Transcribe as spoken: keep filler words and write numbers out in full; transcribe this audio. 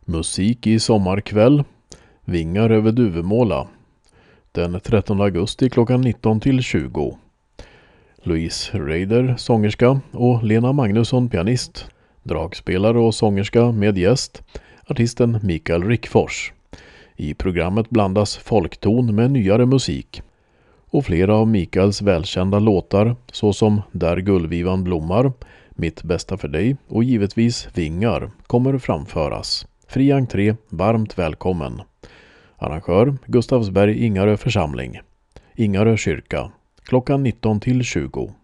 Musik i sommarkväll. Vingar över Duvemåla. Den trettonde augusti klockan nitton till tjugo. Louise Reider, sångerska, och Lena Magnusson, pianist. Dragspelare och sångerska med gäst, artisten Mikael Rickfors. I programmet blandas folkton med nyare musik. Och flera av Mikaels välkända låtar, såsom Där gullvivan blommar, Mitt bästa för dig och givetvis Vingar, kommer framföras. Fri entré, varmt välkommen. Arrangör Gustavsberg Ingarö församling. Ingarö kyrka. Klockan nitton till tjugo.